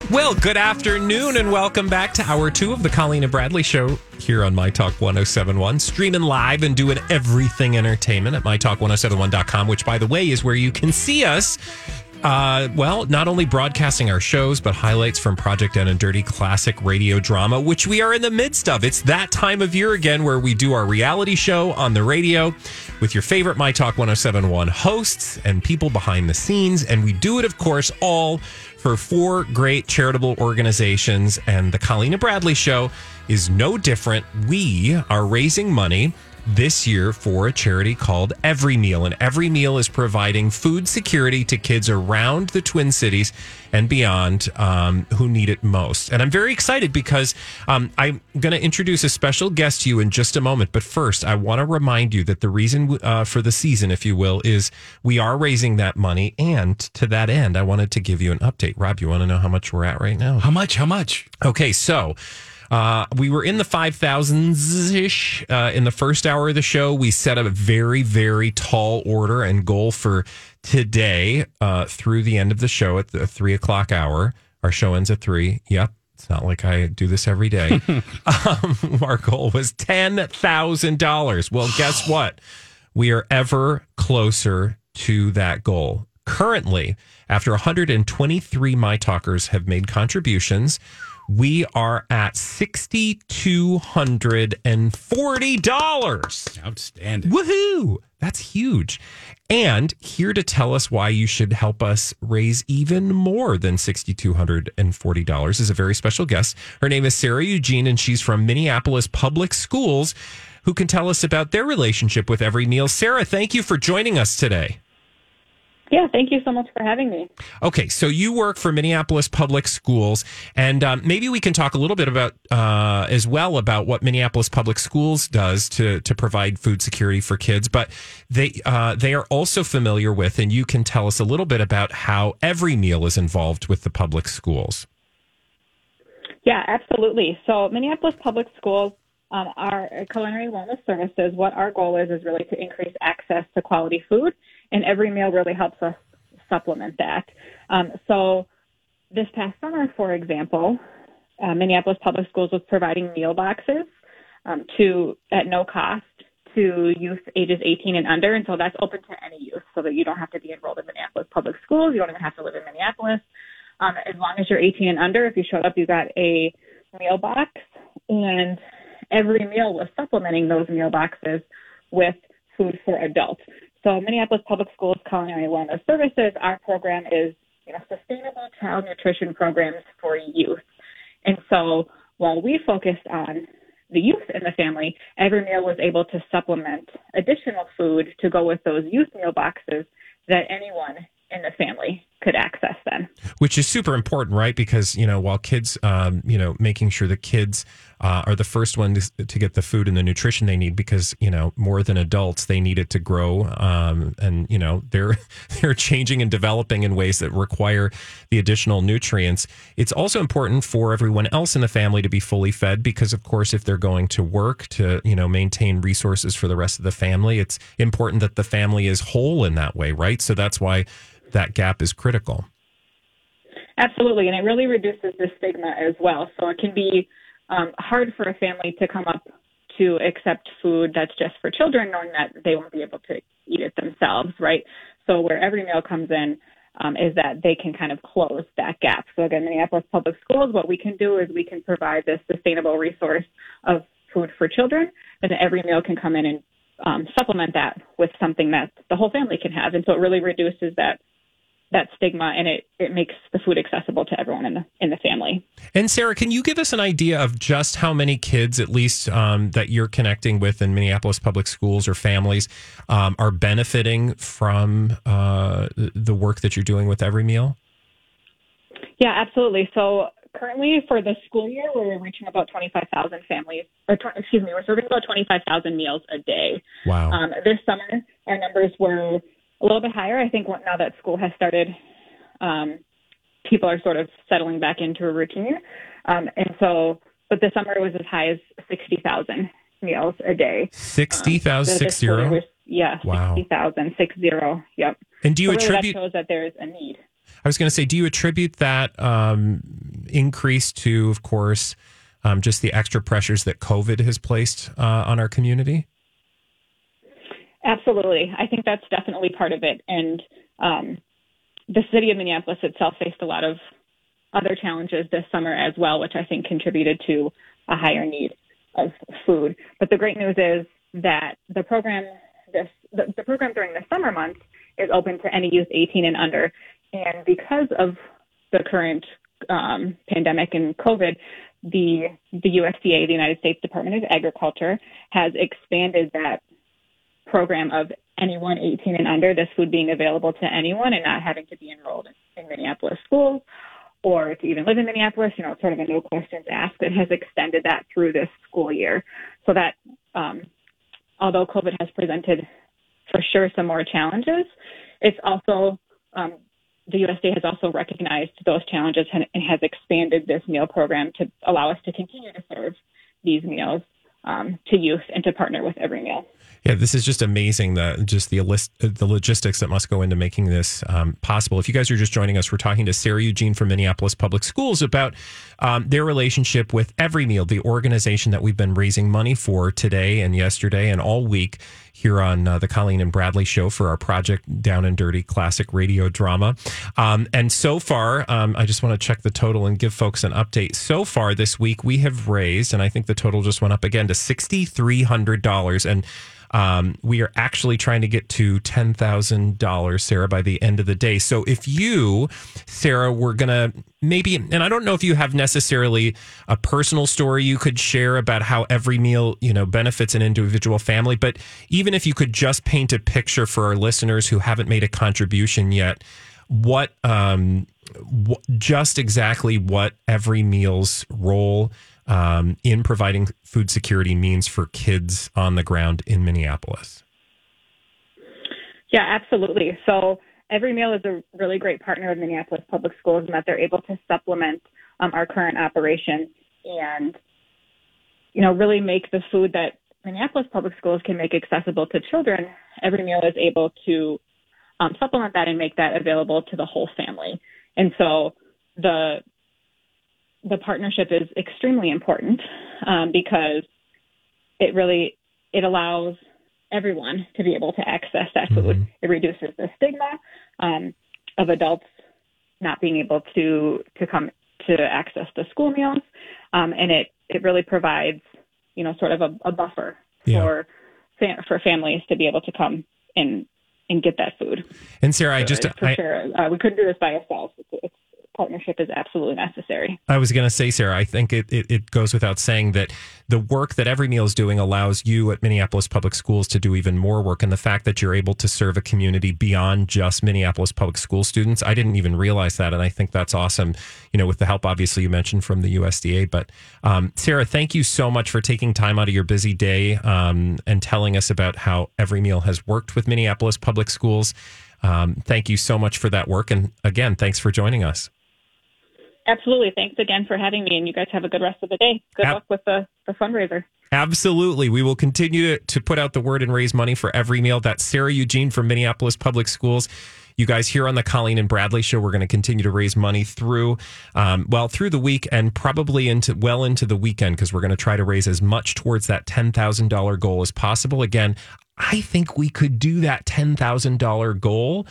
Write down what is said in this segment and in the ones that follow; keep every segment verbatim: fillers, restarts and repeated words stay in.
Well, good afternoon and welcome back to hour two of the Colleen and Bradley Show here on My Talk one oh seven point one. Streaming live and doing everything entertainment at my talk one oh seven one dot com, which, by the way, is where you can see us. Uh, well, not only broadcasting our shows, but highlights from Project Down and Dirty classic radio drama, which we are in the midst of. It's that time of year again where we do our reality show on the radio with your favorite My Talk one oh seven point one hosts and people behind the scenes. And we do it, of course, all for four great charitable organizations. And the Colleen and Bradley Show is no different. We are raising money this year for a charity called Every Meal, and Every Meal is providing food security to kids around the Twin Cities and beyond um, who need it most. And I'm very excited because um, I'm going to introduce a special guest to you in just a moment. But first, I want to remind you that the reason uh, for the season, if you will, is we are raising that money. And to that end, I wanted to give you an update. Rob, you want to know how much we're at right now? How much? How much? Okay, so Uh, we were in the five thousands-ish uh, in the first hour of the show. We set a very, very tall order and goal for today uh, through the end of the show at the three o'clock hour. Our show ends at three. Yep. It's not like I do this every day. um, our goal was ten thousand dollars. Well, guess what? We are ever closer to that goal. Currently, after one hundred twenty-three My Talkers have made contributions, we are at six thousand two hundred forty dollars. Outstanding. Woohoo! That's huge. And here to tell us why you should help us raise even more than six thousand two hundred forty dollars is a very special guest. Her name is Sarah Eugene, and she's from Minneapolis Public Schools, who can tell us about their relationship with Every Meal. Sarah, thank you for joining us today. Yeah, thank you so much for having me. Okay, so you work for Minneapolis Public Schools, and um, maybe we can talk a little bit about uh, as well about what Minneapolis Public Schools does to to provide food security for kids. But they uh, they are also familiar with, and you can tell us a little bit about how Every Meal is involved with the public schools. Yeah, absolutely. So Minneapolis Public Schools, um, our culinary wellness services, what our goal is is really to increase access to quality food. And Every Meal really helps us supplement that. Um, so this past summer, for example, uh, Minneapolis Public Schools was providing meal boxes um, to at no cost to youth ages eighteen and under. And so that's open to any youth so that you don't have to be enrolled in Minneapolis Public Schools. You don't even have to live in Minneapolis. Um, as long as you're eighteen and under, if you showed up, you got a meal box. And Every Meal was supplementing those meal boxes with food for adults. So Minneapolis Public Schools Culinary Wellness Services, our program is, you know, sustainable child nutrition programs for youth. And so while we focused on the youth in the family, Every Meal was able to supplement additional food to go with those youth meal boxes that anyone in the family could access then. Which is super important, right? Because, you know, while kids, um, you know, making sure the kids uh, are the first ones to get the food and the nutrition they need, because, you know, more than adults, they need it to grow. Um, and, you know, they're, they're changing and developing in ways that require the additional nutrients. It's also important for everyone else in the family to be fully fed because, of course, if they're going to work to, you know, maintain resources for the rest of the family, it's important that the family is whole in that way, right? So that's why that gap is critical. Absolutely. And it really reduces the stigma as well. So it can be um, hard for a family to come up to accept food that's just for children, knowing that they won't be able to eat it themselves, right? So where Every Meal comes in um, is that they can kind of close that gap. So again, Minneapolis Public Schools, what we can do is we can provide this sustainable resource of food for children, and then Every Meal can come in and um, supplement that with something that the whole family can have. And so it really reduces that that stigma, and it, it makes the food accessible to everyone in the in the family. And Sarah, can you give us an idea of just how many kids, at least um, that you're connecting with in Minneapolis Public Schools or families, um, are benefiting from uh, the work that you're doing with Every Meal? Yeah, absolutely. So currently for the school year, we're reaching about twenty-five thousand families, or tw- excuse me, we're serving about twenty-five thousand meals a day. Wow. Um, this summer, our numbers were a little bit higher. I think now that school has started, um, people are sort of settling back into a routine. Um, and so, but this summer it was as high as sixty thousand meals a day. sixty thousand, um, six zero? Was, yeah, wow. sixty thousand, six zero, yep. And do you so really attribute... that shows that there's a need. I was going to say, do you attribute that um, increase to, of course, um, just the extra pressures that COVID has placed uh, on our community? Absolutely. I think that's definitely part of it. And um, the city of Minneapolis itself faced a lot of other challenges this summer as well, which I think contributed to a higher need of food. But the great news is that the program this the, the program during the summer months is open to any youth eighteen and under. And because of the current um, pandemic and COVID, the the U S D A, the United States Department of Agriculture, has expanded that program of anyone eighteen and under, this food being available to anyone and not having to be enrolled in, in Minneapolis schools or to even live in Minneapolis. You know, it's sort of a no questions asked. It has extended that through this school year. So that um, although COVID has presented for sure some more challenges, it's also um, the U S D A has also recognized those challenges and, and has expanded this meal program to allow us to continue to serve these meals um, to youth and to partner with Every Meal. Yeah, this is just amazing, the just the list, the logistics that must go into making this um, possible. If you guys are just joining us, we're talking to Sarah Eugene from Minneapolis Public Schools about um, their relationship with Every Meal, the organization that we've been raising money for today and yesterday and all week here on uh, the Colleen and Bradley Show for our Project Down and Dirty classic radio drama. Um, and so far, um, I just want to check the total and give folks an update. So far this week, we have raised, and I think the total just went up again to six thousand three hundred dollars. And Um, we are actually trying to get to ten thousand dollars, Sarah, by the end of the day. So if you, Sarah, were going to maybe, and I don't know if you have necessarily a personal story you could share about how Every Meal, you know, benefits an individual family, but even if you could just paint a picture for our listeners who haven't made a contribution yet, what, um, wh- just exactly what Every Meal's role Um, in providing food security means for kids on the ground in Minneapolis. Yeah, absolutely. So Every Meal is a really great partner of Minneapolis Public Schools in that they're able to supplement um, our current operation and, you know, really make the food that Minneapolis Public Schools can make accessible to children. Every Meal is able to um, supplement that and make that available to the whole family. And so the the partnership is extremely important um, because it really, it allows everyone to be able to access that food. Mm-hmm. It reduces the stigma um, of adults not being able to, to come to access the school meals. Um, and it, it really provides, you know, sort of a, a buffer yeah. for, for families to be able to come and, and get that food. And Sarah, so I just, for I, sure, uh, we couldn't do this by ourselves. It's, it's, partnership is absolutely necessary. I was going to say, Sarah, I think it, it, it goes without saying that the work that Every Meal is doing allows you at Minneapolis Public Schools to do even more work. And the fact that you're able to serve a community beyond just Minneapolis Public School students, I didn't even realize that. And I think that's awesome, you know, with the help, obviously, you mentioned from the U S D A. But um, Sarah, thank you so much for taking time out of your busy day um, and telling us about how Every Meal has worked with Minneapolis Public Schools. Um, thank you so much for that work. And again, thanks for joining us. Absolutely. Thanks again for having me, and you guys have a good rest of the day. Good Ab- luck with the, the fundraiser. Absolutely. We will continue to, to put out the word and raise money for Every Meal. That's Sarah Eugene from Minneapolis Public Schools. You guys here on the Colleen and Bradley Show, we're going to continue to raise money through, um, well, through the week and probably into well into the weekend, because we're going to try to raise as much towards that ten thousand dollars goal as possible. Again, I think we could do that ten thousand dollars goal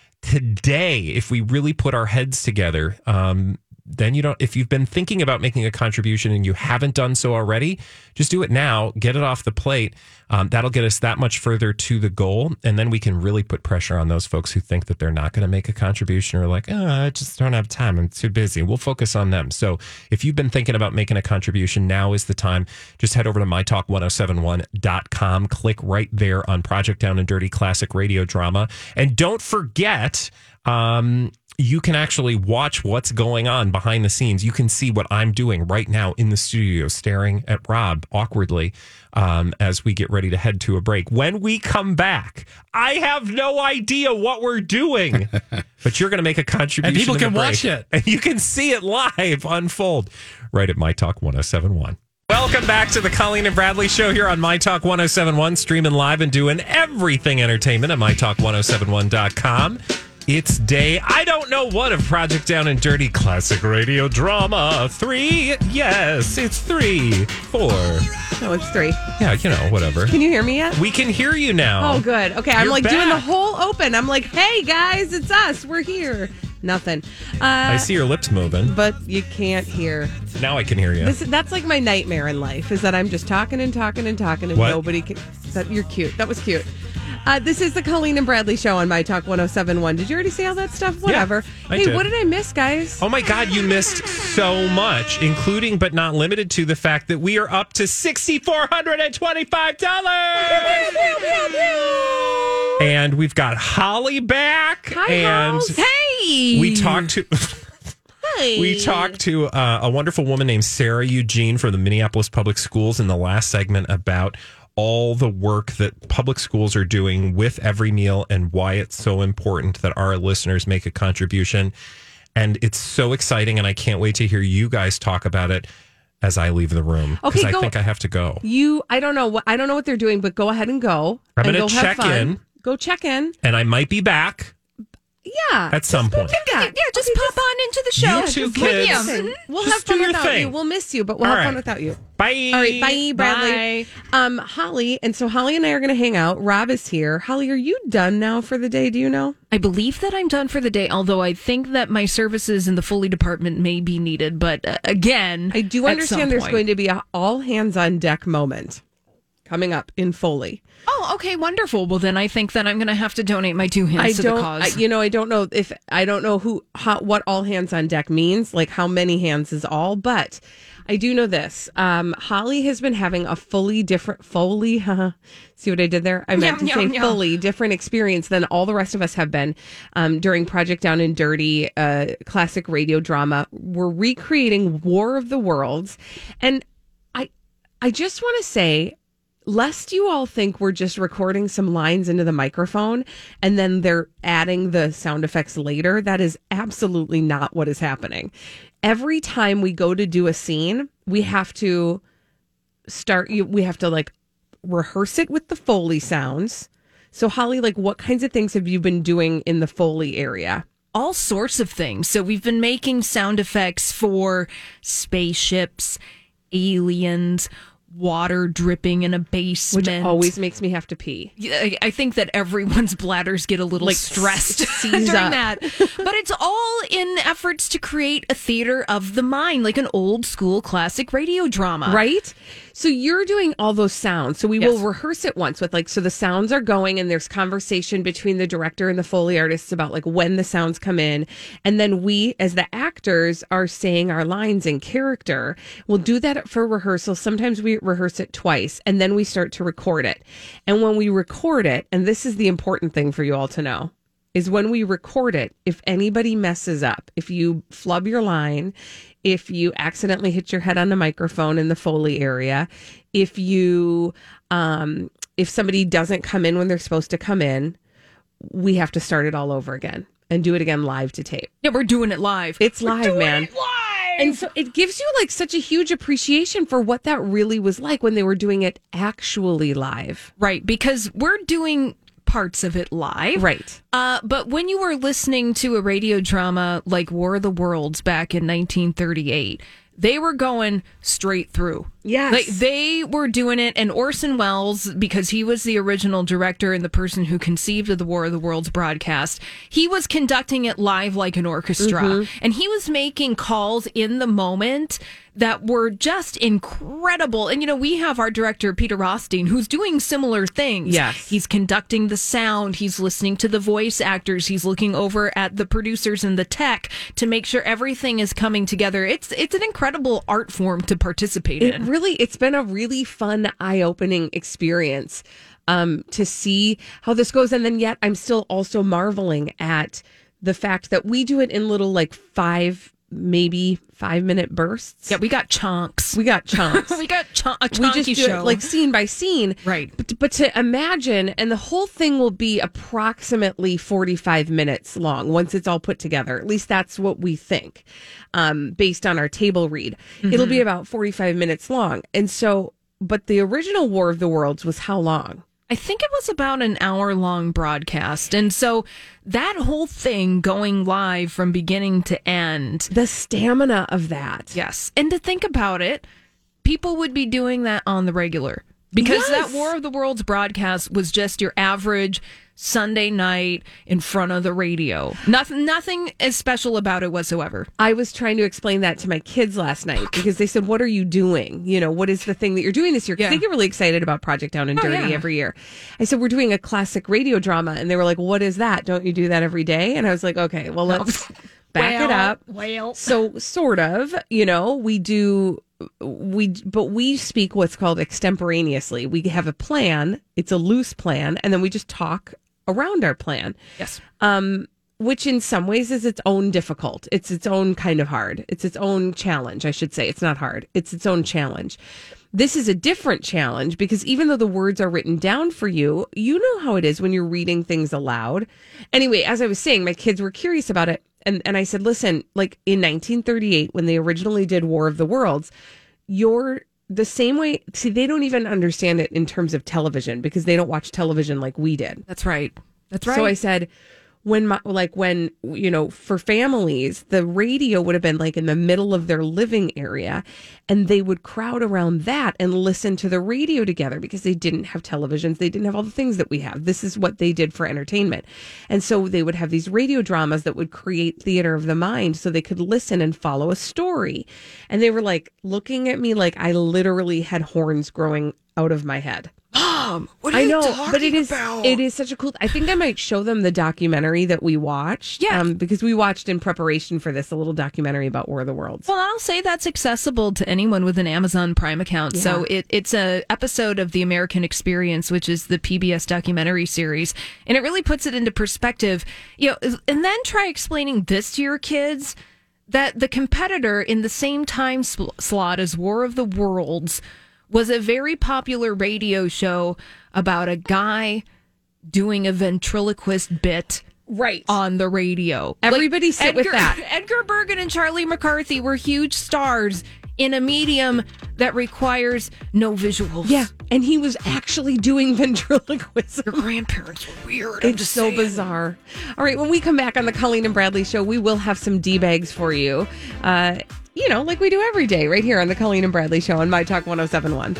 today if we really put our heads together. Um, then you don't, if you've been thinking about making a contribution and you haven't done so already, just do it now, get it off the plate. Um, that'll get us that much further to the goal. And then we can really put pressure on those folks who think that they're not going to make a contribution or like, oh, I just don't have time. I'm too busy. We'll focus on them. So if you've been thinking about making a contribution, now is the time. Just head over to my talk ten seventy-one dot com. Click right there on Project Down and Dirty Classic Radio Drama. And don't forget, um, you can actually watch what's going on behind the scenes. You can see what I'm doing right now in the studio, staring at Rob awkwardly um, as we get ready to head to a break. When we come back, I have no idea what we're doing, but you're going to make a contribution. And people can watch it. And you can see it live unfold right at My Talk ten seventy-one. Welcome back to the Colleen and Bradley Show here on My Talk ten seventy-one, streaming live and doing everything entertainment at my talk ten seventy-one dot com. It's day, I don't know what, of Project Down and Dirty Classic Radio Drama. Three. Yes, it's three. Four. No, it's three. Yeah, you know, whatever. Can you hear me yet? We can hear you now. Oh, good. Okay, I'm You're like back. doing the whole open. I'm like, hey, guys, it's us. We're here. Nothing. Uh, I see your lips moving. But you can't hear. Now I can hear you. This, that's like my nightmare in life, is that I'm just talking and talking and talking and What? nobody can. That, you're cute. That was cute. Uh, this is the Colleen and Bradley Show on My Talk one oh seven one. Did you already say all that stuff? Whatever. I hey, did. what did I miss, guys? Oh my God, you missed so much, including but not limited to the fact that we are up to six thousand four hundred twenty-five dollars. And we've got Holly back. Hi, and House. Hey! we talked to Hey. we talked to uh, a wonderful woman named Sarah Eugene from the Minneapolis Public Schools in the last segment about all the work that public schools are doing with Every Meal and why it's so important that our listeners make a contribution. And it's so exciting, and I can't wait to hear you guys talk about it as I leave the room. Okay, because I go- think I have to go. You, I don't know what I don't know what they're doing, but go ahead and go. I'm and gonna go have check fun. in. Go check in. And I might be back Yeah. at some point. Yeah, Yeah, just pop on into the show. You two Just with kids. you. Listen, Mhm. we'll Just have fun do your without thing. you. We'll miss you, but we'll All have fun right. without you. Bye. All right, bye, Bradley. Bye. Um, Holly, and so Holly and I are going to hang out. Rob is here. Holly, are you done now for the day? Do you know? I believe that I'm done for the day, although I think that my services in the Foley department may be needed. But uh, again, I do at understand some there's point. going to be a all hands on deck moment coming up in Foley. Oh, okay, wonderful. Well, then I think that I'm going to have to donate my two hands I to don't, the cause. I, you know, I don't know if I don't know who how, what all hands on deck means, like how many hands is all, but I do know this. Um, Holly has been having a fully different Foley. Huh? See what I did there? I meant Yum, to say yum, yum. fully different experience than all the rest of us have been um, during Project Down and Dirty, uh, classic radio drama. We're recreating War of the Worlds, and I, I just want to say, lest you all think we're just recording some lines into the microphone and then they're adding the sound effects later, that is absolutely not what is happening. Every time we go to do a scene, we have to start, you- we have to like rehearse it with the Foley sounds. So Holly, like what kinds of things have you been doing in the Foley area? All sorts of things. So we've been making sound effects for spaceships, aliens, water dripping in a basement. Which always makes me have to pee. I I think that everyone's bladders get a little Like, stressed seize during up. that. But it's all in efforts to create a theater of the mind, like an old school classic radio drama. Right? So you're doing all those sounds. So we Yes. will rehearse it once with like, so the sounds are going and there's conversation between the director and the Foley artists about like when the sounds come in. And then we, as the actors, are saying our lines in character. We'll do that for rehearsal. Sometimes we rehearse it twice and then we start to record it. And when we record it, and this is the important thing for you all to know, is when we record it, if anybody messes up, if you flub your line, if you accidentally hit your head on the microphone in the Foley area, if you, um, if somebody doesn't come in when they're supposed to come in, we have to start it all over again and do it again live to tape. Yeah, we're doing it live. It's We're live, doing man. it live. And so it gives you like such a huge appreciation for what that really was like when they were doing it actually live. Right, because we're doing parts of it live. Right. Uh, but when you were listening to a radio drama like War of the Worlds back in nineteen thirty-eight, they were going straight through. Yes. Like they were doing it, and Orson Welles, because he was the original director and the person who conceived of the War of the Worlds broadcast, he was conducting it live like an orchestra. Mm-hmm. And he was making calls in the moment that were just incredible. And, you know, we have our director, Peter Rothstein, who's doing similar things. Yes. He's conducting the sound. He's listening to the voice actors. He's looking over at the producers and the tech to make sure everything is coming together. It's it's an incredible art form to participate It in. really, it's been a really fun, eye-opening experience um, to see how this goes. And then yet I'm still also marveling at the fact that we do it in little like five, maybe five minute bursts. Yeah, we got chunks. We got chunks. we got chunk, a we chunky just do show. it like scene by scene. Right. But, but to imagine, and the whole thing will be approximately forty-five minutes long once it's all put together. At least that's what we think, um, based on our table read. Mm-hmm. It'll be about forty-five minutes long. And so, but the original War of the Worlds was how long? I think it was about an hour long broadcast. And so that whole thing going live from beginning to end. The stamina of that. Yes. And to think about it, people would be doing that on the regular. Because Yes. that War of the Worlds broadcast was just your average Sunday night in front of the radio. Nothing, nothing as special about it whatsoever. I was trying to explain that to my kids last night because they said, what are you doing? You know, what is the thing that you're doing this year? Because Yeah. they get really excited about Project Down and Oh, Dirty yeah. every year. I said, we're doing a classic radio drama. And they were like, what is that? Don't you do that every day? And I was like, okay, well, let's back it up. Well, So sort of, you know, we do, we, but we speak what's called extemporaneously. We have a plan. It's a loose plan. And then we just talk around our plan. yes. Um, which in some ways is its own difficult. It's its own kind of hard. It's its own challenge, I should say. It's not hard. It's its own challenge. This is a different challenge because even though the words are written down for you, you know how it is when you're reading things aloud. Anyway, as I was saying, my kids were curious about it. And, and I said, listen, like in nineteen thirty-eight, when they originally did War of the Worlds, you're the same way. See, they don't even understand it in terms of television because they don't watch television like we did. That's right. That's right. So I said, when my, like when, you know, for families, the radio would have been like in the middle of their living area and they would crowd around that and listen to the radio together because they didn't have televisions. They didn't have all the things that we have. This is what they did for entertainment. And so they would have these radio dramas that would create theater of the mind so they could listen and follow a story. And they were like looking at me like I literally had horns growing out of my head. Mom, what are I you know, talking but it is about? it is such a cool. I think I might show them the documentary that we watched. Yeah. um, because we watched in preparation for this a little documentary about War of the Worlds. Well, I'll say that's accessible to anyone with an Amazon Prime account. So Yeah. it, it's a episode of The American Experience, which is the P B S documentary series, and it really puts it into perspective. You know, and then try explaining this to your kids that the competitor in the same time sl- slot as War of the Worlds was a very popular radio show about a guy doing a ventriloquist bit Right. on the radio. Everybody sit Edgar, with that. Edgar Bergen and Charlie McCarthy were huge stars in a medium that requires no visuals. Yeah, and he was actually doing ventriloquism. Your grandparents were weird. I'm It's just so saying. bizarre. All right, when we come back on the Colleen and Bradley show, we will have some D-bags for you. Uh, you know, like we do every day right here on the Colleen and Bradley show on My Talk one oh seven one.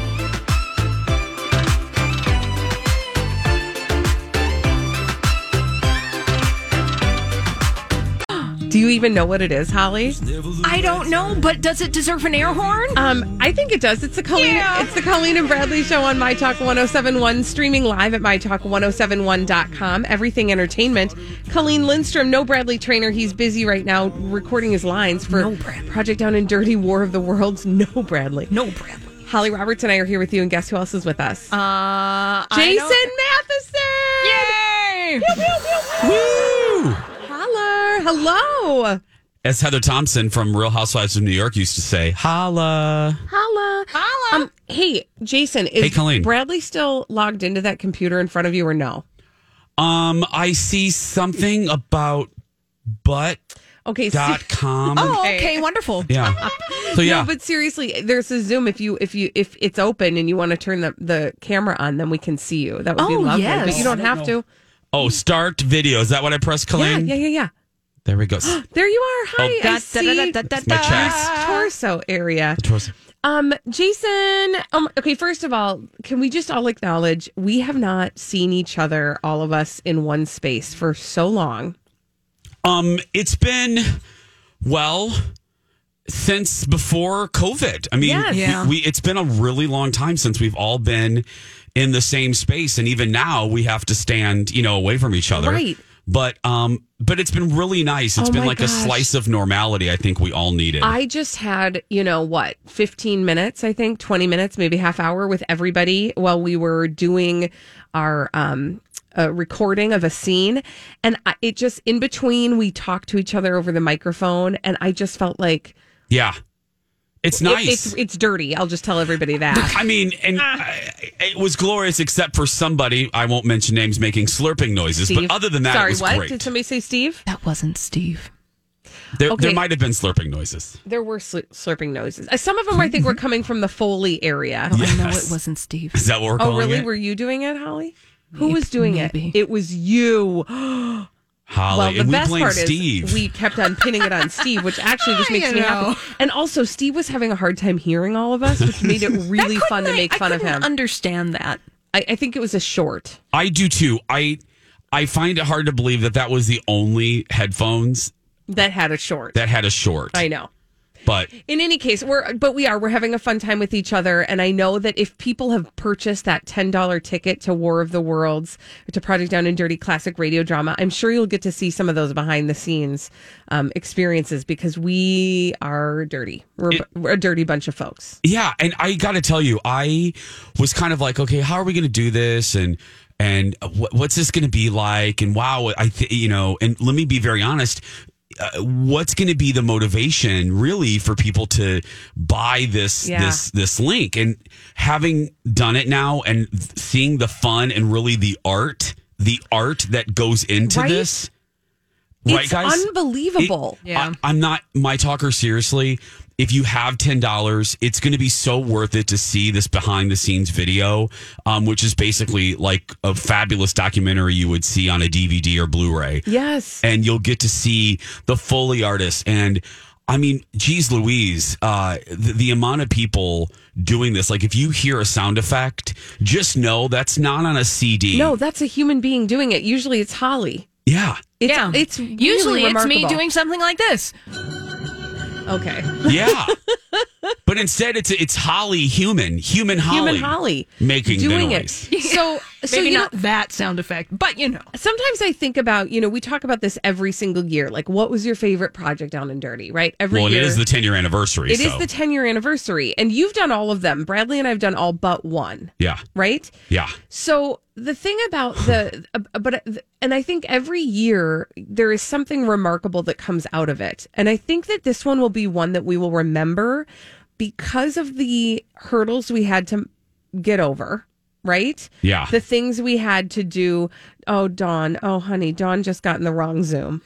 Do you even know what it is, Holly? I don't know, but does it deserve an air horn? Um, I think it does. It's the Colleen. Yeah. It's the Colleen and Bradley show on My Talk one oh seven one, streaming live at my talk one oh seven one dot com. Everything Entertainment. Colleen Lindstrom, no Bradley Trainer. He's busy right now recording his lines for No Bradley. Project Down and Dirty, War of the Worlds. No Bradley. No, Bradley. Holly Roberts and I are here with you, and guess who else is with us? Uh, Jason Yay! Matheson. Woo! Holler. Hello. As Heather Thompson from Real Housewives of New York used to say, holla. Holla. Holla. Um, hey, Jason, is Hey, Colleen. Bradley still logged into that computer in front of you or no? Um, I see something about butt Okay, dot see- com. Oh, Okay. okay, wonderful. Yeah. So yeah. No, but seriously, there's a Zoom. If you if you if it's open and you want to turn the, the camera on, then we can see you. That would be Oh, lovely. yes. But you don't I have don't to. oh, start video. Is that what I pressed, Yeah, Colleen? yeah, yeah, yeah. There we go. There you are. Hi, Oh. I Da, see da, da, da, da, my da. chest. torso area. Um, Jason. Um, okay. First of all, can we just all acknowledge we have not seen each other, all of us, in one space for so long. Um, it's been well since before COVID. I mean, Yes. we, Yeah. we it's been a really long time since we've all been in the same space, and even now we have to stand, you know, away from each other. Right. But um, but it's been really nice. It's Oh been my like gosh. a slice of normality. I think we all needed. I just had, you know, what, fifteen minutes, I think, twenty minutes, maybe half hour with everybody while we were doing our um, uh, recording of a scene. And I, it just, in between, we talked to each other over the microphone. And I just felt like yeah, it's it- nice. it's, it's dirty. I'll just tell everybody that. I mean, and I, it was glorious, except for somebody, I won't mention names, making slurping noises. Steve. But other than that, Sorry, it was what? great. Did somebody say Steve? That wasn't Steve. There, Okay. there might have been slurping noises. There were sl- slurping noises. Uh, Some of them I think were coming from the Foley area. Oh, I know Yes. it wasn't Steve. Is that what we're Oh, calling really? it? Were you doing it, Holly? Who Maybe- was doing maybe. it? It was you. Holly. Well, the and we best blame part Steve. is we kept on pinning it on Steve, which actually just makes You me know. happy. And also, Steve was having a hard time hearing all of us, which made it really fun to make I fun of couldn't him. understand that. I, I think it was a short. I do too. I I find it hard to believe that that was the only headphones That had a short. that had a short. I know. But In any case, we're but we are we're having a fun time with each other, and I know that if people have purchased that ten dollar ticket to War of the Worlds or to Project Down and Dirty classic radio drama, I'm sure you'll get to see some of those behind the scenes um, experiences because we are dirty. We're, It- we're a dirty bunch of folks. yeah, and I got to tell you, I was kind of like, okay, how are we going to do this? And and what, what's this going to be like? And wow, I th- you know, and let me be very honest. Uh, what's going to be the motivation really for people to buy this Yeah. this this link? And having done it now and seeing the fun and really the art the art that goes into Right? this, right, It's guys? unbelievable. It- I, I'm not my talker. Seriously, if you have ten dollars, it's going to be so worth it to see this behind the scenes video, um, which is basically like a fabulous documentary you would see on a D V D or Blu-ray. Yes. And you'll get to see the Foley artists. And I mean, geez Louise, uh, the, the amount of people doing this, like if you hear a sound effect, just know that's not on a C D. No, that's a human being doing it. Usually it's Holly. Yeah. It's, yeah. It's really Usually it's me remarkable. doing something like this. Okay. Yeah. But instead it's it's Holly human, human Holly. Human Holly making doing the it. noise. So, so Maybe you not know, that sound effect, but you know. sometimes I think about, you know, we talk about this every single year. Like, what was your favorite project Down and Dirty, right? Every Well, and year. it is the ten year anniversary. It is so. the ten year anniversary. And you've done all of them. Bradley and I've done all but one, Yeah. right? Yeah. So the thing about the, uh, but, and I think every year there is something remarkable that comes out of it. And I think that this one will be one that we will remember because of the hurdles we had to get over, right? Yeah. The things we had to do. Oh, Dawn. Oh, honey, Dawn just got in the wrong Zoom.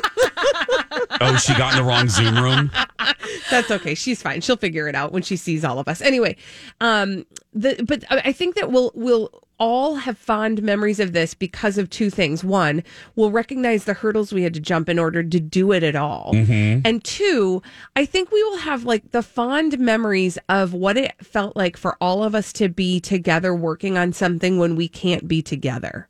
Oh, she got in the wrong Zoom room. That's okay. She's fine. She'll figure it out when she sees all of us. Anyway, um, the but I think that we'll we'll all have fond memories of this because of two things. One, we'll recognize the hurdles we had to jump in order to do it at all. And two, I think we will have like the fond memories of what it felt like for all of us to be together working on something when we can't be together.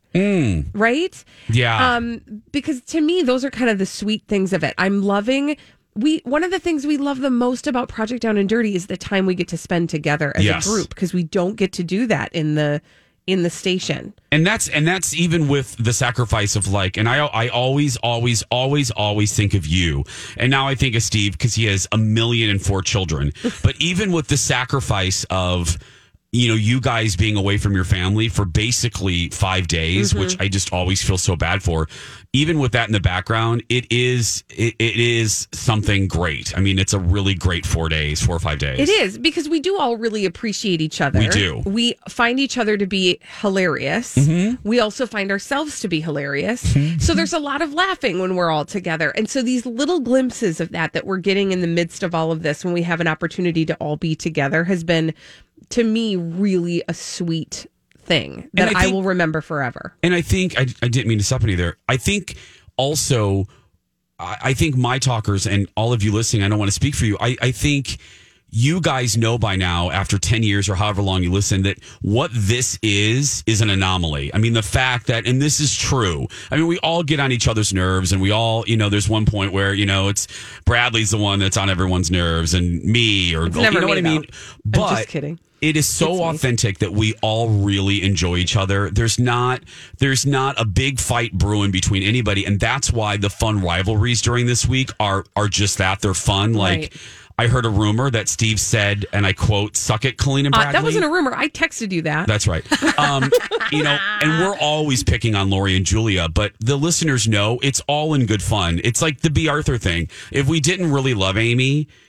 Right? Yeah. Um, because to me, those are kind of the sweet things of it. I'm loving we one of the things we love the most about Project Down and Dirty is the time we get to spend together as Yes. a group because we don't get to do that in the in the station. And that's and that's even with the sacrifice of like, and I I always always always always think of you, and now I think of Steve because he has a million and four children. But even with the sacrifice of, you know, you guys being away from your family for basically five days, Mm-hmm. which I just always feel so bad for. Even with that in the background, it is it, it is something great. I mean, it's a really great four days, four or five days. It is because we do all really appreciate each other. We do. We find each other to be hilarious. Mm-hmm. We also find ourselves to be hilarious. So there's a lot of laughing when we're all together. And so these little glimpses of that that we're getting in the midst of all of this when we have an opportunity to all be together has been, to me, really a sweet thing that And I I, think- will remember forever. And I think I, I didn't mean to stop any there. I think also, I, I think my talkers and all of you listening, I don't want to speak for you. I, I think you guys know by now, after ten years or however long you listen, that what this is is an anomaly. I mean, the fact that, and this is true. I mean, we all get on each other's nerves, and we all, you know, there's one point where, you know, it's Bradley's the one that's on everyone's nerves, and me, or It's never you know me, what I mean. though. But I'm just kidding. it is so It's me. authentic that we all really enjoy each other. There's not there's not a big fight brewing between anybody, and that's why the fun rivalries during this week are are just that. They're fun. Like, Right. I heard a rumor that Steve said, and I quote, "Suck it, Colleen and Uh, Bradley." that wasn't a rumor. I texted you that. That's right. Um, you know, and we're always picking on Lori and Julia, but the listeners know it's all in good fun. It's like the B. Arthur thing. If we didn't really love Amy,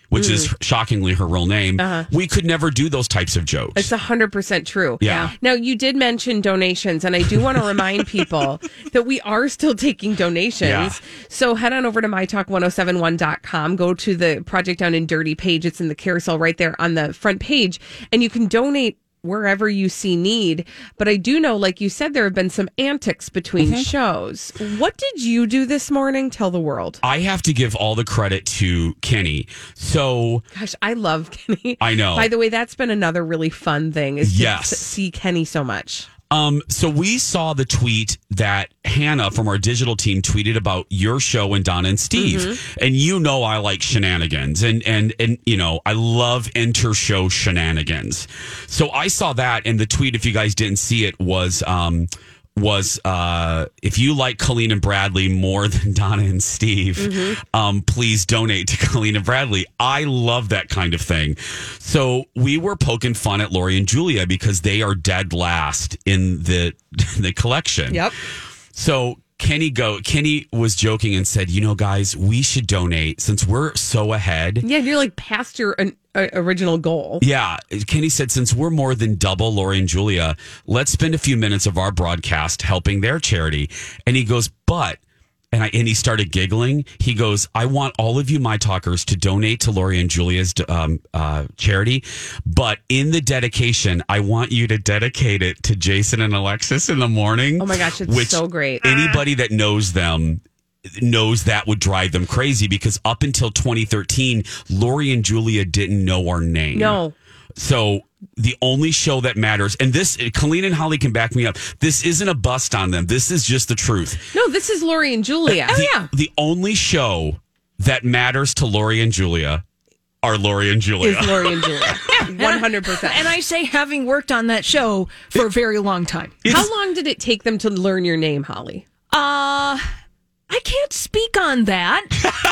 which mm. is shockingly her real name, uh-huh. we could never do those types of jokes. It's one hundred percent true. Yeah. Now, you did mention donations, and I do want to remind people that we are still taking donations. Yeah. So head on over to my talk ten seventy-one dot com, go to the Project Down and Dirty page. It's in the carousel right there on the front page, and you can donate wherever you see need. But I do know, like you said, there have been some antics between mm-hmm. shows. What did you do this morning? Tell the world. I have to give all the credit to Kenny. So, gosh, I love Kenny. I know. By the way, that's been another really fun thing is to yes. see Kenny so much. Um, so we saw the tweet that Hannah from our digital team tweeted about your show and Donna and Steve. Mm-hmm. And you know I like shenanigans and, and, and, you know, I love inter-show shenanigans. So I saw that, and the tweet, if you guys didn't see it, was um was uh if you like Colleen and Bradley more than Donna and Steve, mm-hmm. um please donate to Colleen and Bradley. I love that kind of thing. So we were poking fun at Lori and Julia because they are dead last in the the collection. Yep. So Kenny go Kenny was joking and said, you know, guys, we should donate since we're so ahead. Yeah, you're like past your uh, original goal. Yeah. Kenny said, since we're more than double Lori and Julia, let's spend a few minutes of our broadcast helping their charity. And he goes, but, and I and he started giggling. He goes, I want all of you, my talkers, to donate to Lori and Julia's um, uh, charity. But in the dedication, I want you to dedicate it to Jason and Alexis in the morning. Oh my gosh, it's which so great. Anybody that knows them knows that would drive them crazy because up until twenty thirteen, Lori and Julia didn't know our name. No. So the only show that matters, and this, Colleen and Holly can back me up, this isn't a bust on them. This is just the truth. No, this is Lori and Julia. The, oh, yeah. The only show that matters to Lori and Julia are Lori and Julia. Is Lori and Julia. one hundred percent. And I say, having worked on that show for a very long time. How long did it take them to learn your name, Holly? Uh... I can't speak on that,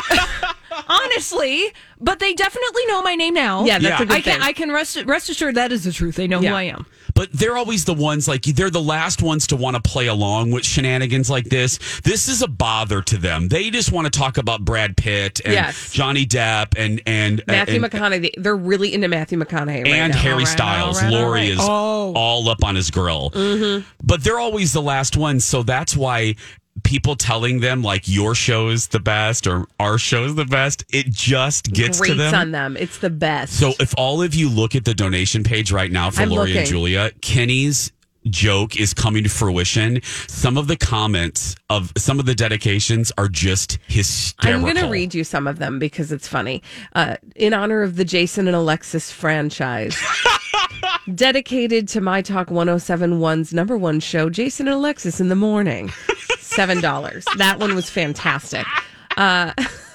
honestly, but they definitely know my name now. Yeah, that's yeah. a good I can, thing. I can rest, rest assured that is the truth. They know yeah. who I am. But they're always the ones, like, they're the last ones to want to play along with shenanigans like this. This is a bother to them. They just want to talk about Brad Pitt and yes. Johnny Depp and... and Matthew and, McConaughey. They're really into Matthew McConaughey right and now. Harry right, Styles. right, Lori right. is oh. all up on his grill. Mm-hmm. But they're always the last ones, so that's why... people telling them like your show's the best or our show's the best, it just gets Grates to them. on them. It's the best. So if all of you look at the donation page right now for I'm Lori looking. and Julia, Kenny's joke is coming to fruition. Some of the comments of some of the dedications are just hysterical. I'm going to read you some of them because it's funny. Uh, in honor of the Jason and Alexis franchise. Dedicated to My Talk ten seventy-one's number one show, Jason and Alexis in the morning. seven dollars. That one was fantastic. Uh,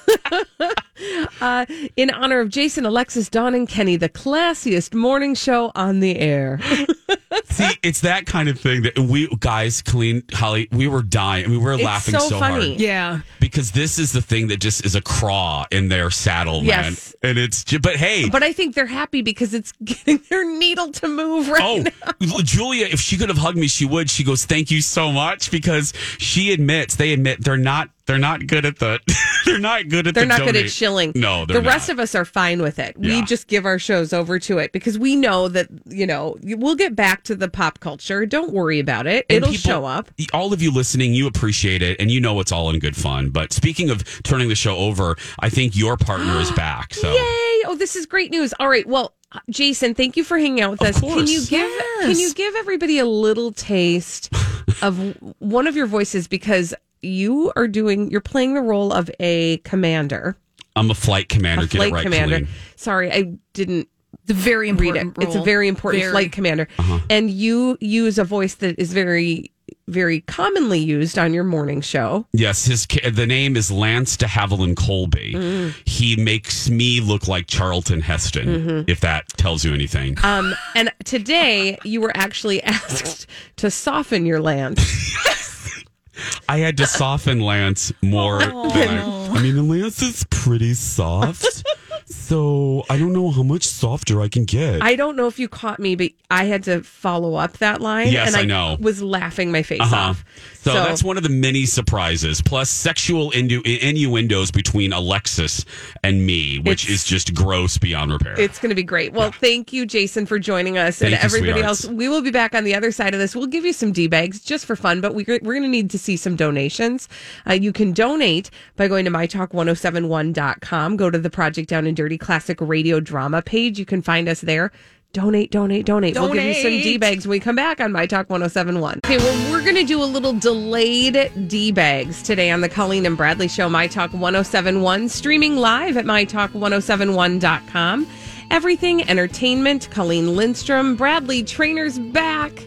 uh, in honor of Jason, Alexis, Dawn, and Kenny, the classiest morning show on the air. See, it's that kind of thing that we guys, Colleen, Holly, we were dying. We were It's laughing so so funny. hard. Yeah. Because this is the thing that just is a craw in their saddle, Yes. man. And it's just, but hey. But I think they're happy because it's getting their needle to move right Oh, now. Julia, if she could have hugged me, she would. She goes, thank you so much, because she admits, they admit they're not they're not good at the they're not good at They're the not donate. good at shilling. No, they're the rest not. of us are fine with it. We Yeah. just give our shows over to it because we know that, you know, we'll get back to the pop culture. Don't worry about it. And It'll people- show up. All of you listening, you appreciate it, and you know it's all in good fun. But speaking of turning the show over, I think your partner is back. So Yay! Oh, this is great news. All right. Well, Jason, thank you for hanging out with Of us. course. Can you give Yes. Can you give everybody a little taste of one of your voices, because you are doing you're playing the role of a commander, I'm a flight commander. a Get flight it right, commander. Colleen. Sorry, I didn't It's a very read important it. It's a role. very important Very. flight commander, Uh-huh. and you use a voice that is very, very commonly used on your morning show. Yes, his ca- the name is Lance de Havilland Colby. Mm. He makes me look like Charlton Heston, Mm-hmm. if that tells you anything. Um, and today you were actually asked to soften your land. I had to soften Lance more than I. I mean, Lance is pretty soft. So I don't know how much softer I can get. I don't know if you caught me, but I had to follow up that line. Yes, and I, I know. was laughing my face Uh-huh. off. So, that's one of the many surprises, plus sexual innu- innuendos between Alexis and me, which It's- is just gross beyond repair. It's going to be great. Well, thank you, Jason, for joining us. Thank and you, everybody sweethearts. else. We will be back on the other side of this. We'll give you some D-bags just for fun, but we, we're going to need to see some donations. Uh, you can donate by going to my talk ten seventy-one dot com. Go to the Project Down and Dirty Classic Radio Drama page. You can find us there. Donate, donate, donate. We'll give you some Donate. D-bags when we come back on My Talk ten seventy-one. Okay, well, we're going to do a little delayed D-bags today on the Colleen and Bradley Show, My Talk ten seventy-one, streaming live at my talk ten seventy-one dot com. Everything Entertainment, Colleen Lindstrom, Bradley Trainer's back.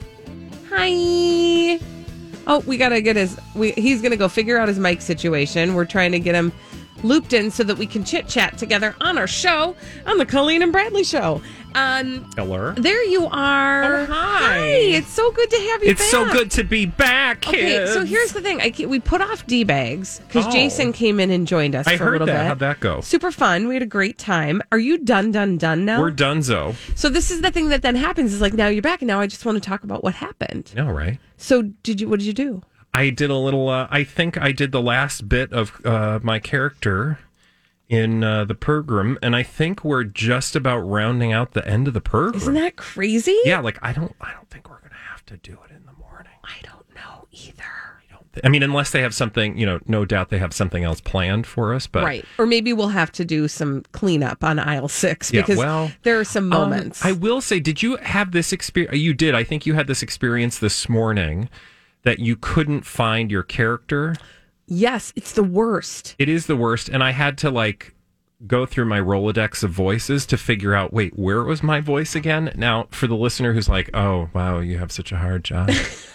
Hi. Oh, we got to get his, we, he's going to go figure out his mic situation. We're trying to get him looped in so that we can chit-chat together on our show, on the Colleen and Bradley Show. Um, Hello. there you are. Oh, hi. It's so good to have you It's back. so good to be back, kids. Okay, so here's the thing. I, ca- we put off D-bags because Oh. Jason came in and joined us I for a heard little that. bit. How'd that go? Super fun. We had a great time. Are you done, done, done now? We're donezo. So this is the thing that then happens is like, now you're back and now I just want to talk about what happened. All right. So did you, what did you do? I did a little, uh, I think I did the last bit of uh, my character in uh, the program, and I think we're just about rounding out the end of the program. Isn't that crazy? Yeah, like I don't, I don't think we're gonna have to do it in the morning. I don't know either. I don't. Th- I mean, unless they have something, you know, no doubt they have something else planned for us. But Right. Or maybe we'll have to do some cleanup on aisle six Yeah, because well, there are some um, moments. I will say, did you have this experience? You did. I think you had this experience this morning that you couldn't find your character. yes, it's the worst. It is the worst, and I had to like go through my Rolodex of voices to figure out, wait, where was my voice again? Now, for the listener who's like, oh, wow, you have such a hard job.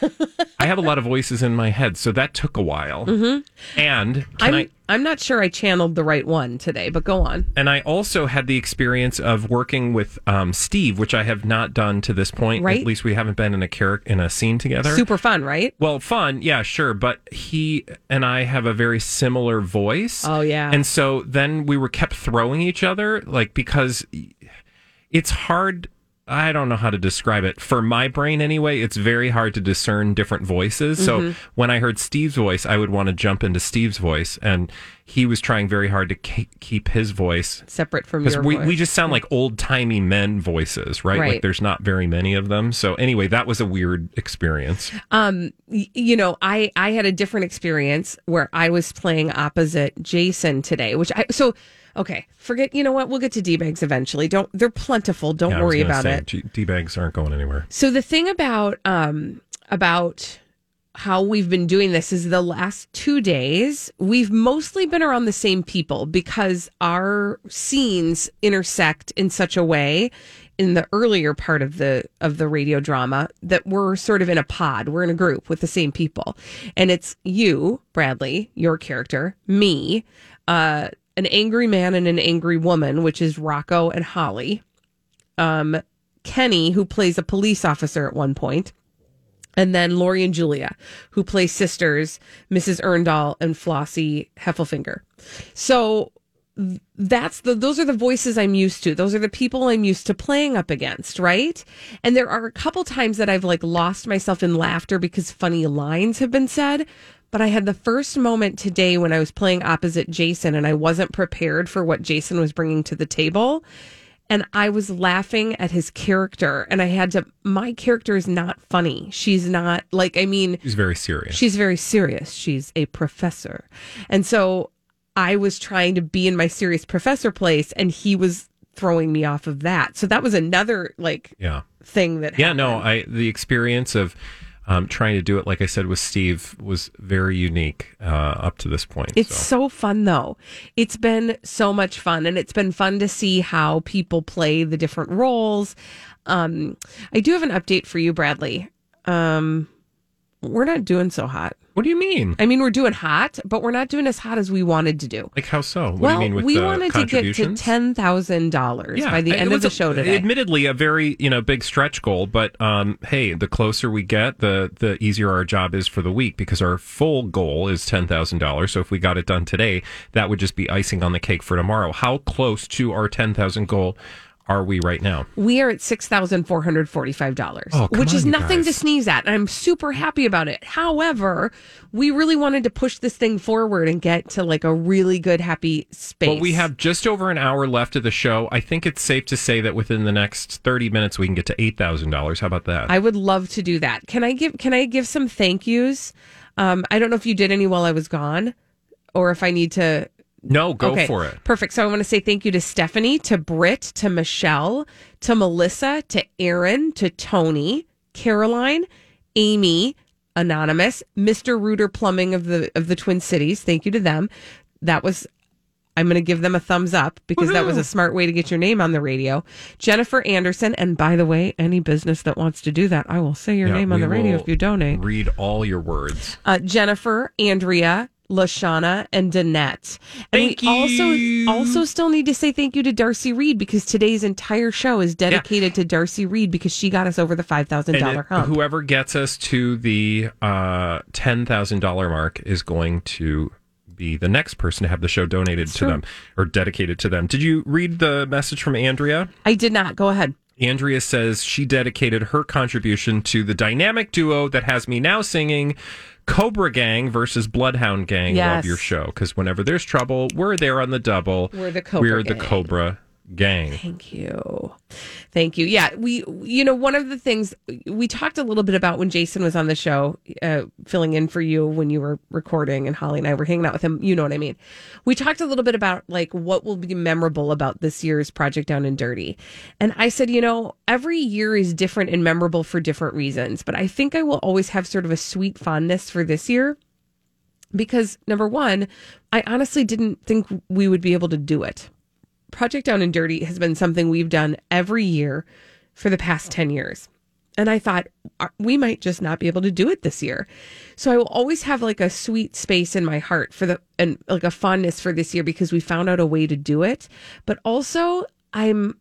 I have a lot of voices in my head, so that took a while. Mm-hmm. And can I'm, I... I'm not sure I channeled the right one today, but go on. And I also had the experience of working with um, Steve, which I have not done to this point. Right. At least we haven't been in a char- in a scene together. Super fun, right? Well, fun, yeah, sure. But he and I have a very similar voice. Oh, yeah. And so then we were kept throwing each other, like, because it's hard. I don't know how to describe it. For my brain, anyway, it's very hard to discern different voices. Mm-hmm. So when I heard Steve's voice, I would want to jump into Steve's voice. And he was trying very hard to ke- keep his voice. Separate from Because your we, voice. we just sound like old-timey men voices, right? Right. Like there's not very many of them. So anyway, that was a weird experience. Um, y- you know, I I had a different experience where I was playing opposite Jason today, which I so okay. Forget. You know what? We'll get to D-bags eventually. Don't. They're plentiful. Don't Yeah, I was worry gonna about say, it. G- D-bags aren't going anywhere. So the thing about um about how we've been doing this is the last two days we've mostly been around the same people because our scenes intersect in such a way in the earlier part of the of the radio drama that we're sort of in a pod. We're in a group with the same people. And it's you, Bradley, your character, me, uh an angry man and an angry woman, which is Rocco and Holly. Um Kenny, who plays a police officer at one point, and then Lori and Julia, who play sisters, Missus Earndahl and Flossie Heffelfinger. So th- that's the those are the voices I'm used to. Those are the people I'm used to playing up against, right? And there are a couple times that I've like lost myself in laughter because funny lines have been said. But I had the first moment today when I was playing opposite Jason and I wasn't prepared for what Jason was bringing to the table. And I was laughing at his character, and I had to, my character is not funny. She's not like, I mean, He's very serious. she's very serious. She's a professor. And so I was trying to be in my serious professor place, and he was throwing me off of that. So that was another like yeah. thing that Yeah, happened. no, I the experience of um, trying to do it, like I said, with Steve was very unique uh, up to this point. It's so. so fun, though. It's been so much fun, and it's been fun to see how people play the different roles. Um, I do have an update for you, Bradley. Um, we're not doing so hot. What do you mean? I mean, we're doing hot, but we're not doing as hot as we wanted to do. Like how so? What well, do you mean with we the wanted to get to ten thousand dollars yeah, by the end it of the was show a, today. Admittedly, a very you know big stretch goal, but um, hey, the closer we get, the the easier our job is for the week because our full goal is ten thousand dollars. So if we got it done today, that would just be icing on the cake for tomorrow. How close to our ten thousand goal are we right now? We are at six thousand four hundred forty-five dollars, oh, which on, is nothing guys. to sneeze at. And I'm super happy about it. However, we really wanted to push this thing forward and get to like a really good, happy space. Well, we have just over an hour left of the show. I think it's safe to say that within the next thirty minutes, we can get to eight thousand dollars. How about that? I would love to do that. Can I give, can I give some thank yous? Um, I don't know if you did any while I was gone or if I need to. No, go okay, for it. Perfect. So I want to say thank you to Stephanie, to Britt, to Michelle, to Melissa, to Aaron, to Tony, Caroline, Amy, Anonymous, Mister Rooter Plumbing of the of the Twin Cities. Thank you to them. That was, I'm going to give them a thumbs up because Woo-hoo. That was a smart way to get your name on the radio. Jennifer Anderson. And by the way, any business that wants to do that, I will say your yeah, name on the radio if you donate. Read all your words. Uh, Jennifer, Andrea, Lashana, and Danette. And thank we you. also also still need to say thank you to Darcy Reed because today's entire show is dedicated yeah. to Darcy Reed because she got us over the five thousand dollars hump. Whoever gets us to the uh, ten thousand dollars mark is going to be the next person to have the show donated That's to true. them or dedicated to them. Did you read the message from Andrea? I did not. Go ahead. Andrea says she dedicated her contribution to the dynamic duo that has me now singing Cobra Gang versus Bloodhound Gang. Yes. Love your show because whenever there's trouble, we're there on the double. We're the Cobra We're Gang. the Cobra Gang. Thank you. Thank you. Yeah, we, you know, one of the things we talked a little bit about when Jason was on the show, uh, filling in for you when you were recording and Holly and I were hanging out with him. You know what I mean? We talked a little bit about like what will be memorable about this year's Project Down and Dirty. And I said, you know, every year is different and memorable for different reasons. But I think I will always have sort of a sweet fondness for this year because number one, I honestly didn't think we would be able to do it. Project Down and Dirty has been something we've done every year for the past ten years. And I thought we might just not be able to do it this year. So I will always have like a sweet space in my heart for the, and like a fondness for this year because we found out a way to do it. But also I'm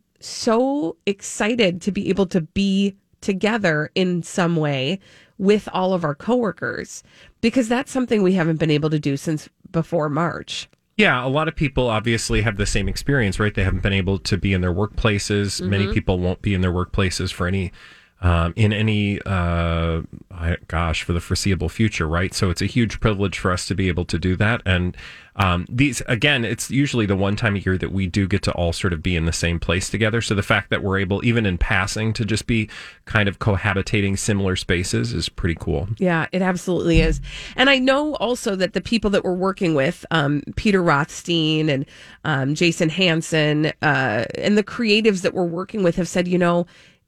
so excited to be able to be together in some way with all of our coworkers because that's something we haven't been able to do since before March. Yeah, a lot of people obviously have the same experience, right? They haven't been able to be in their workplaces. Mm-hmm. Many people won't be in their workplaces for any, um, in any, uh, I, gosh, for the foreseeable future, right? So it's a huge privilege for us to be able to do that. And um, these, again, it's usually the one time a year that we do get to all sort of be in the same place together. So the fact that we're able, even in passing, to just be kind of cohabitating similar spaces is pretty cool. Yeah, it absolutely is. And I know also that the people that we're working with, um, Peter Rothstein and um, Jason Hansen, uh, and the creatives that we're working with have said, you know,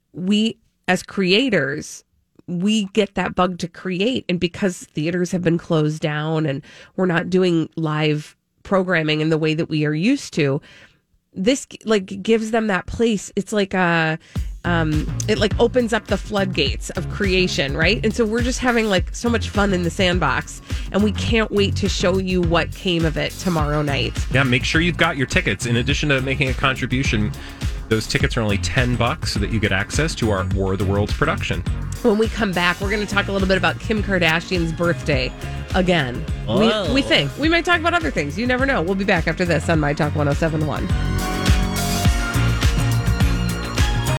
we as creators, we get that bug to create. And because theaters have been closed down and we're not doing live programming in the way that we are used to, this like gives them that place. It's like a, um, it like opens up the floodgates of creation, right? And so we're just having like so much fun in the sandbox and we can't wait to show you what came of it tomorrow night. Yeah, make sure you've got your tickets. In addition to making a contribution, those tickets are only ten bucks so that you get access to our War of the Worlds production. When we come back, we're going to talk a little bit about Kim Kardashian's birthday again. Oh. We, we think. We might talk about other things. You never know. We'll be back after this on My Talk one oh seven point one.